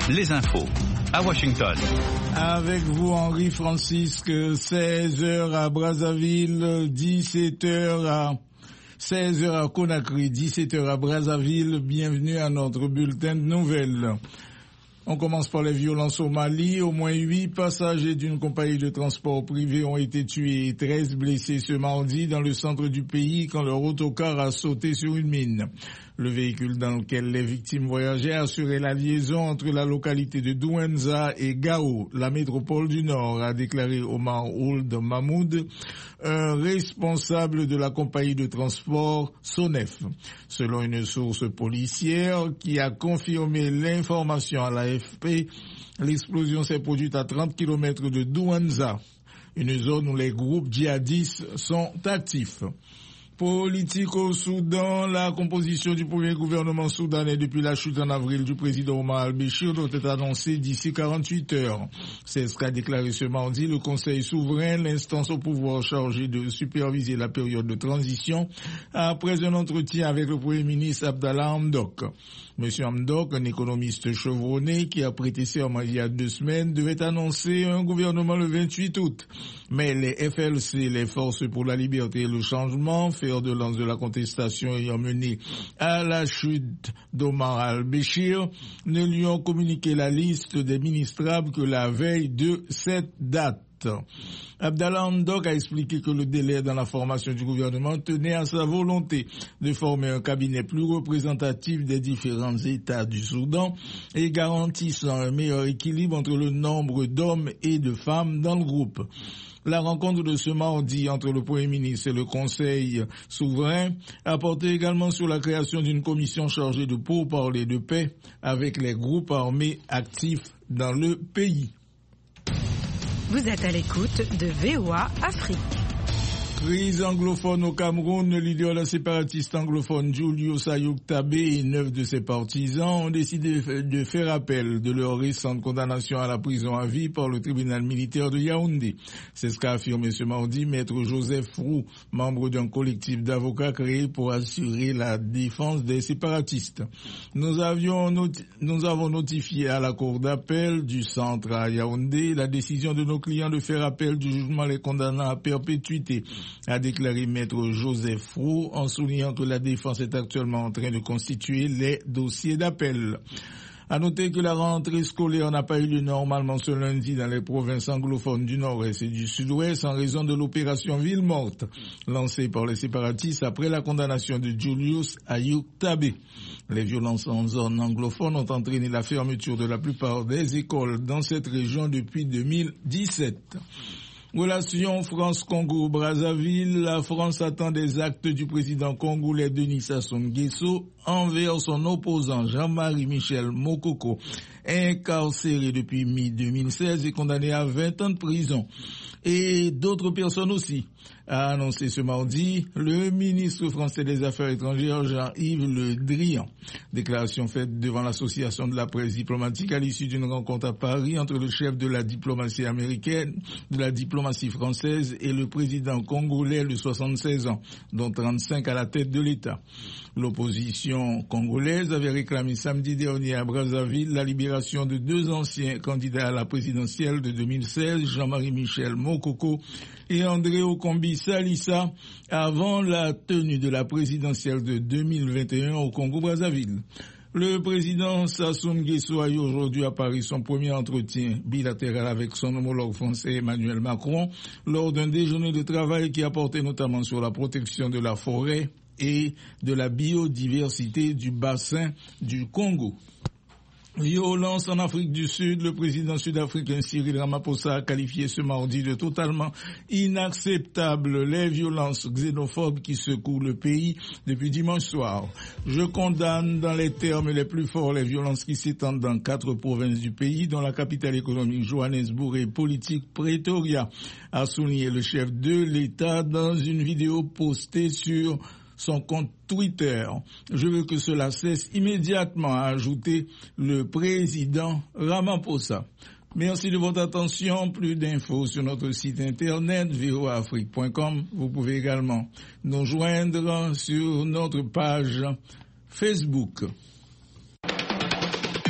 les infos à Washington. Avec vous, Henri Francisque, 16h à Brazzaville, 17h à Conakry, 17h à Brazzaville. Bienvenue à notre bulletin de nouvelles. On commence par les violences au Mali. Au moins 8 passagers d'une compagnie de transport privé ont été tués et 13 blessés ce mardi dans le centre du pays quand leur autocar a sauté sur une mine. Le véhicule dans lequel les victimes voyageaient assurait la liaison entre la localité de Douenza et Gao, la métropole du Nord, a déclaré Omar Ould Mahmoud, un responsable de la compagnie de transport Sonef. Selon une source policière qui a confirmé l'information à l'AFP, l'explosion s'est produite à 30 km de Douenza, une zone où les groupes djihadistes sont actifs. Politique au Soudan, la composition du premier gouvernement soudanais depuis la chute en avril du président Omar al-Béchir doit être annoncée d'ici 48 heures. C'est ce qu'a déclaré ce mardi le Conseil souverain, l'instance au pouvoir chargée de superviser la période de transition, après un entretien avec le Premier ministre Abdallah Hamdok. Monsieur Hamdok, un économiste chevronné qui a prêté serment il y a 2 semaines, devait annoncer un gouvernement le 28 août. Mais les FLC, les Forces pour la Liberté et le Changement, fer de lance de la contestation ayant mené à la chute d'Omar al-Béchir, ne lui ont communiqué la liste des ministrables que la veille de cette date. Abdallah Hamdok a expliqué que le délai dans la formation du gouvernement tenait à sa volonté de former un cabinet plus représentatif des différents États du Soudan et garantissant un meilleur équilibre entre le nombre d'hommes et de femmes dans le groupe. La rencontre de ce mardi entre le Premier ministre et le Conseil souverain a porté également sur la création d'une commission chargée de pourparlers de paix avec les groupes armés actifs dans le pays. Vous êtes à l'écoute de VOA Afrique. Crise anglophone au Cameroun, le leader séparatiste anglophone Julius Ayuk Tabé et 9 de ses partisans ont décidé de faire appel de leur récente condamnation à la prison à vie par le tribunal militaire de Yaoundé. C'est ce qu'a affirmé ce mardi maître Joseph Roux, membre d'un collectif d'avocats créé pour assurer la défense des séparatistes. Nous avons notifié à la cour d'appel du centre à Yaoundé la décision de nos clients de faire appel du jugement les condamnant à perpétuité, a déclaré maître Joseph Roux en soulignant que la défense est actuellement en train de constituer les dossiers d'appel. À noter que la rentrée scolaire n'a pas eu lieu normalement ce lundi dans les provinces anglophones du Nord-Est et du Sud-Ouest en raison de l'opération Ville Morte lancée par les séparatistes après la condamnation de Julius Ayuk Tabé. Les violences en zone anglophone ont entraîné la fermeture de la plupart des écoles dans cette région depuis 2017. Relation France-Congo-Brazzaville, la France attend des actes du président congolais Denis Sassou Nguesso envers son opposant Jean-Marie Michel Mokoko, incarcéré depuis mi-2016 et condamné à 20 ans de prison. Et d'autres personnes aussi, a annoncé ce mardi le ministre français des Affaires étrangères Jean-Yves Le Drian. Déclaration faite devant l'association de la presse diplomatique à l'issue d'une rencontre à Paris entre le chef de la diplomatie américaine, de la diplomatie française et le président congolais de 76 ans, dont 35 à la tête de l'État. L'opposition congolaise avait réclamé samedi dernier à Brazzaville la libération de 2 anciens candidats à la présidentielle de 2016, Jean-Marie Michel Mokoko et André Okombi Salissa, avant la tenue de la présidentielle de 2021 au Congo-Brazzaville. Le président Sassou Nguesso a eu aujourd'hui à Paris son premier entretien bilatéral avec son homologue français Emmanuel Macron lors d'un déjeuner de travail qui a porté notamment sur la protection de la forêt et de la biodiversité du bassin du Congo. Violence en Afrique du Sud, le président sud-africain Cyril Ramaphosa a qualifié ce mardi de totalement inacceptable les violences xénophobes qui secouent le pays depuis dimanche soir. Je condamne dans les termes les plus forts les violences qui s'étendent dans 4 provinces du pays, dont la capitale économique Johannesburg et politique Pretoria, a souligné le chef de l'État dans une vidéo postée sur son compte Twitter. Je veux que cela cesse immédiatement, a ajouté le président Ramaphosa. Merci de votre attention. Plus d'infos sur notre site internet voaafrique.com. Vous pouvez également nous joindre sur notre page Facebook.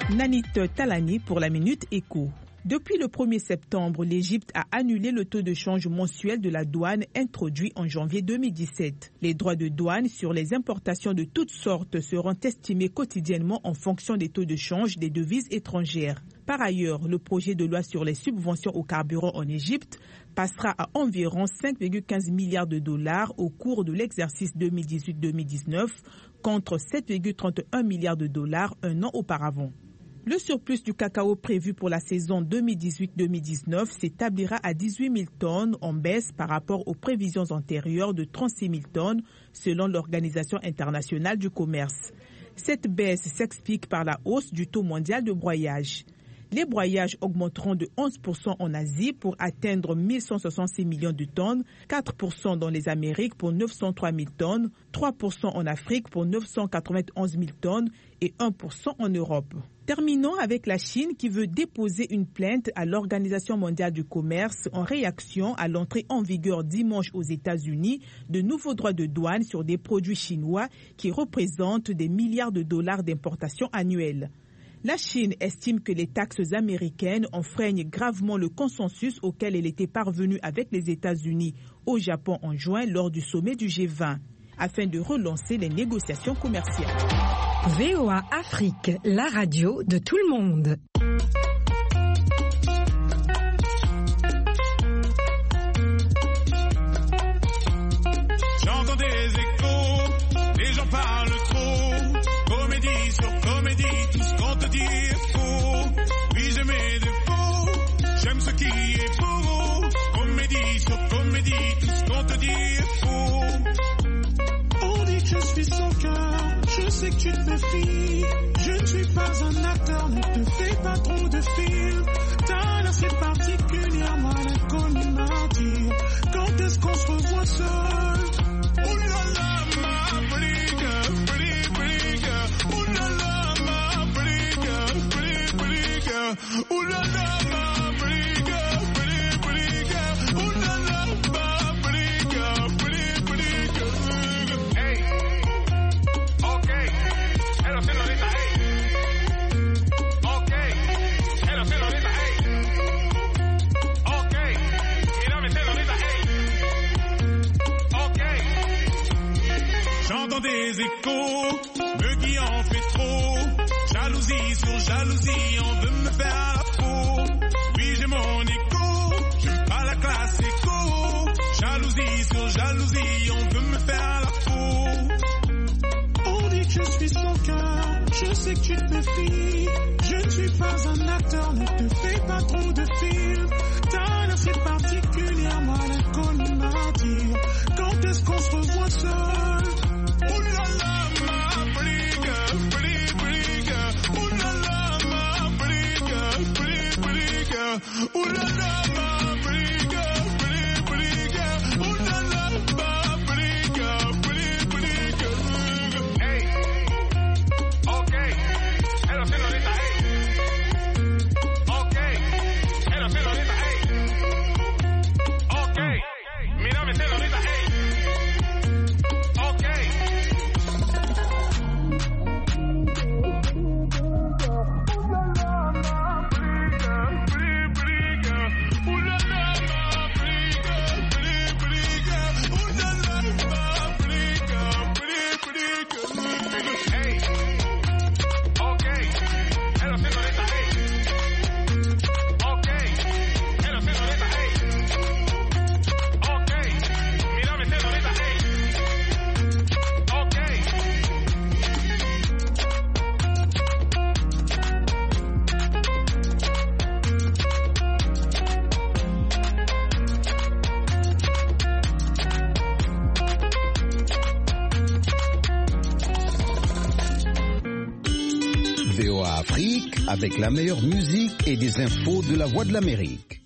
Nanit Talani pour la Minute Éco. Depuis le 1er septembre, l'Égypte a annulé le taux de change mensuel de la douane introduit en janvier 2017. Les droits de douane sur les importations de toutes sortes seront estimés quotidiennement en fonction des taux de change des devises étrangères. Par ailleurs, le projet de loi sur les subventions au carburant en Égypte passera à environ 5,15 milliards de dollars au cours de l'exercice 2018-2019 contre 7,31 milliards de dollars un an auparavant. Le surplus du cacao prévu pour la saison 2018-2019 s'établira à 18 000 tonnes en baisse par rapport aux prévisions antérieures de 36 000 tonnes selon l'Organisation internationale du commerce. Cette baisse s'explique par la hausse du taux mondial de broyage. Les broyages augmenteront de 11% en Asie pour atteindre 1166 millions de tonnes, 4% dans les Amériques pour 903 000 tonnes, 3% en Afrique pour 991 000 tonnes et 1% en Europe. Terminons avec la Chine qui veut déposer une plainte à l'Organisation mondiale du commerce en réaction à l'entrée en vigueur dimanche aux États-Unis de nouveaux droits de douane sur des produits chinois qui représentent des milliards de dollars d'importation annuelle. La Chine estime que les taxes américaines enfreignent gravement le consensus auquel elle était parvenue avec les États-Unis au Japon en juin lors du sommet du G20, afin de relancer les négociations commerciales. VOA Afrique, la radio de tout le monde. J'entends des échos, les gens parlent trop, comédie sur comédie, tout ce qu'on te dit est faux. Oui, j'ai mes défauts, j'aime ce qui est beau, comédie sur comédie, tout ce qu'on te dit est faux. On dit que je suis sans cœur, je sais que tu te méfies, je ne suis pas un acteur, ne te fais pas trop de films. Ta l'air c'est particulièrement l'inconnu m'attire. Quand est-ce qu'on se revoit seul? Oh là là, ma pretty girl, oh là là, ma pretty girl, oh là là, ma pretty girl, oh là là, ma pretty girl. Hey, okay, hello señorita, hey, okay, hello señorita, hey, okay, mírame señorita, hey, okay. J'entends des échos, me qui en fait trop, jalousie sur jalousie, on veut me faire la peau. Oui, j'ai mon écho, j'aime pas la classe écho, jalousie sur jalousie, on veut me faire la peau. On dit que je suis sans cœur, je sais que tu te méfies, je ne suis pas un acteur, ne te fais pas trop de films. Ta l'air c'est particulièrement l'inconnu m'attire. Quand est-ce qu'on se revoit seul? Oh là là, ma pretty girl, oh là là, ma pretty girl, oh là là, ma pretty girl, oh là là, ma pretty girl. Hey, okay, hello señorita, hey, okay, hello señorita, hey, okay, mírame señorita, hey, okay. VOA Afrique avec la meilleure musique et des infos de la Voix de l'Amérique.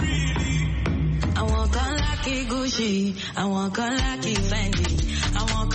I want gun like it Gucci, I want gun like it Fendi, I want